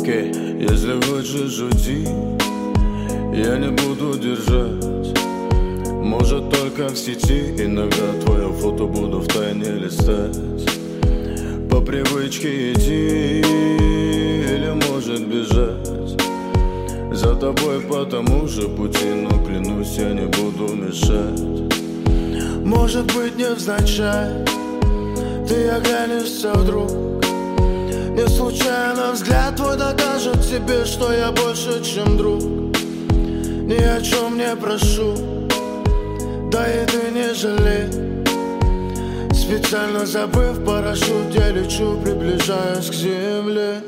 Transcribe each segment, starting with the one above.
Если хочешь уйти, я не буду держать. Может только в сети иногда твое фото буду втайне листать. По привычке идти или может бежать за тобой по тому же пути, но клянусь, я не буду мешать. Может быть невзначай ты оглянешься вдруг, не случайно взгляд твой докажет тебе, что я больше, чем друг. Ни о чем не прошу, да и ты не жалей. Специально забыв парашют, я лечу, приближаясь к земле.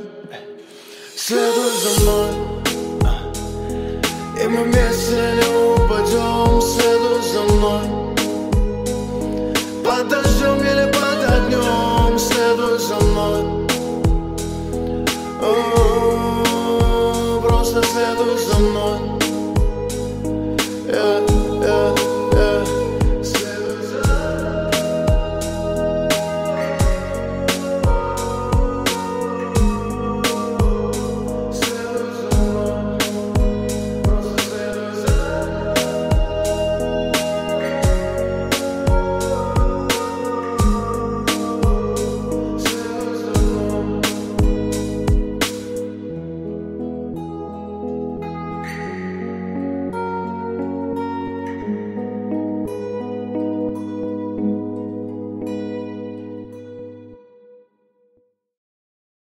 Следуй за мной, и мы вместе не упадем.